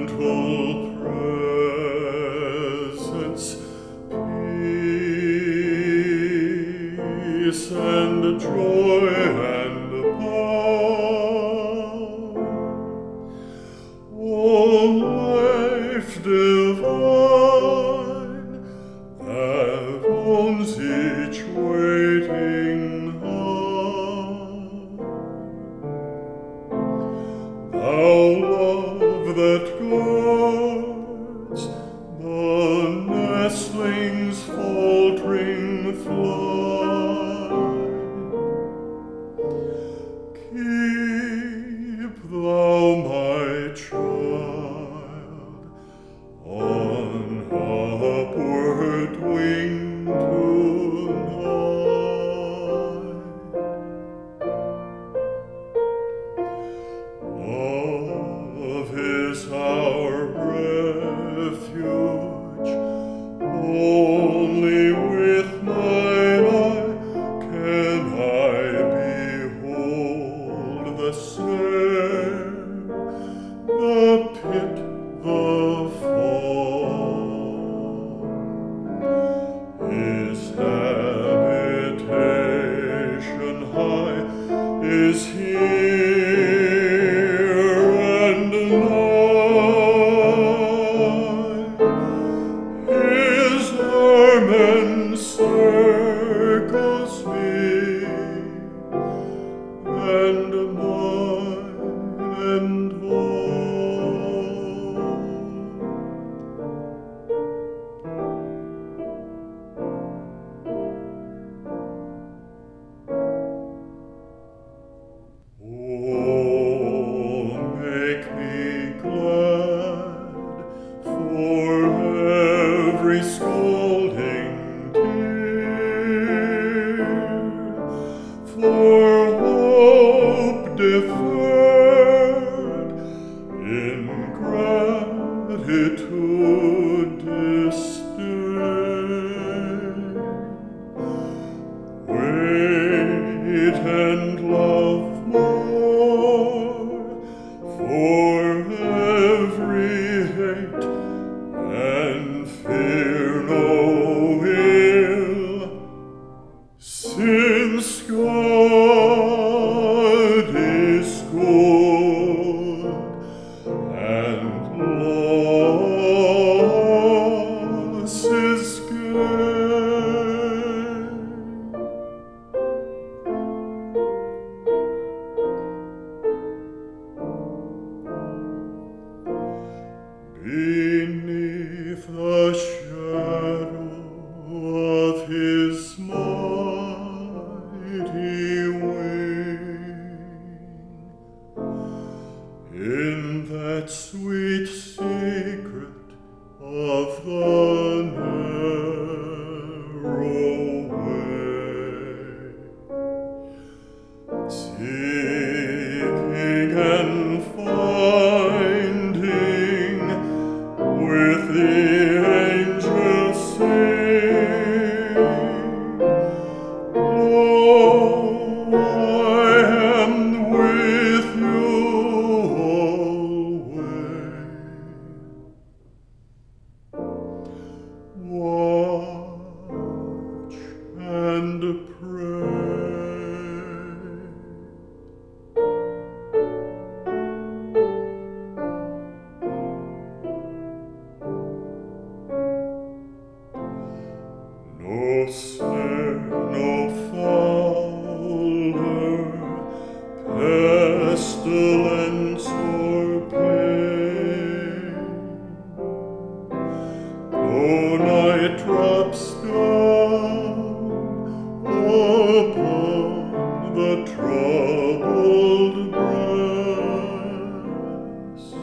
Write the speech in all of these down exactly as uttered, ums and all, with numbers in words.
gentle presence, peace and joy and power, all life divine that owns each waiting heart. Thou love that guards the nestling's faltering flight, keep thou my child on upward wing tonight. Love is our refuge, only with mine eye can I behold the snare, the pit, the fall. His habitation high is here and nigh. His arm encircles me, and mine and all. Oh, make me glad for every scolding tear, for hope deferred, ingratitude distilled. Wait and love more for every hate, and fear no ill, since God is good and loss is gain. Beneath the shadow of his mighty wing, in that sweet secret of the narrow way, seeking and finding, with the angels sing, lo, I am with you alway. Watch and pray. No snare, no fowler, pestilence or pain, no night drops down upon the troubled breast,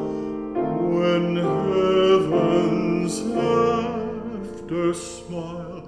when heaven's after smile